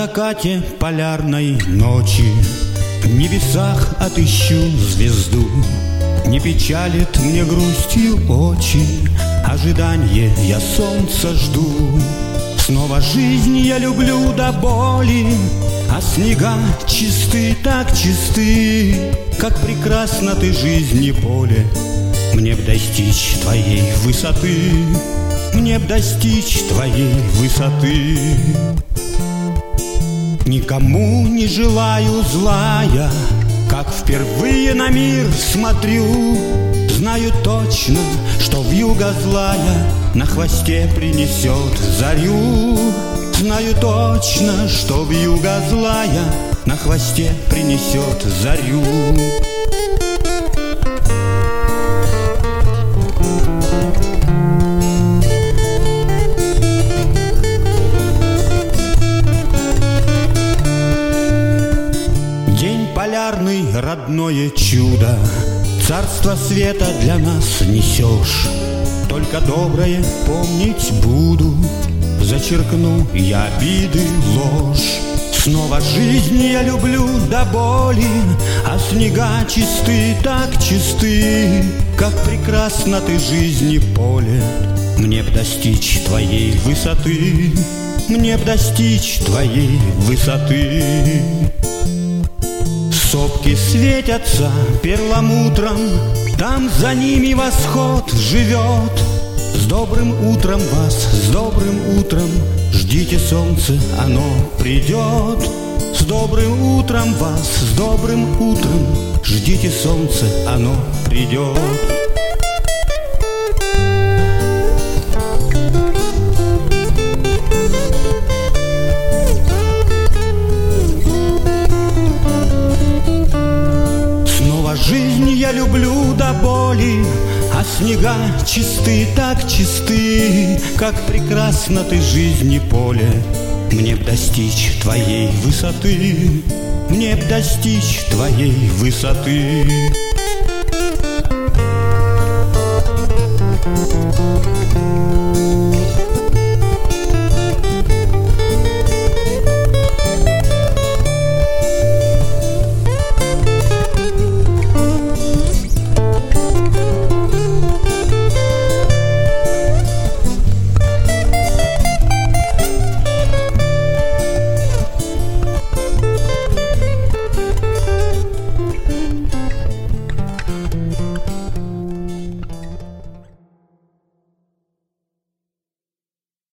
закате полярной ночи в небесах отыщу звезду. Не печалит мне грустью очи, ожидание я солнца жду. Снова жизнь я люблю до боли, а снега чисты, так чисты. Как прекрасно ты, жизни поле, мне б достичь твоей высоты, мне б достичь твоей высоты. Никому не желаю зла я, как впервые на мир смотрю. Знаю точно, что вьюга злая на хвосте принесет зарю. Знаю точно, что вьюга злая на хвосте принесет зарю. День полярный, родное чудо, царство света для нас несешь. Только доброе помнить буду, зачеркну я обиды, ложь. Снова жизнь я люблю до боли, а снега чисты, так чисты. Как прекрасно ты, жизни поле, мне б достичь твоей высоты, мне б достичь твоей высоты. Сопки светятся перламутром, там за ними восход живет. С добрым утром вас, с добрым утром, ждите солнце, оно придет. С добрым утром вас, с добрым утром, ждите солнце, оно придет. Жизнь я люблю до боли, а снега чисты, так чисты. Как прекрасно ты, жизни поле, мне б достичь твоей высоты, мне б достичь твоей высоты.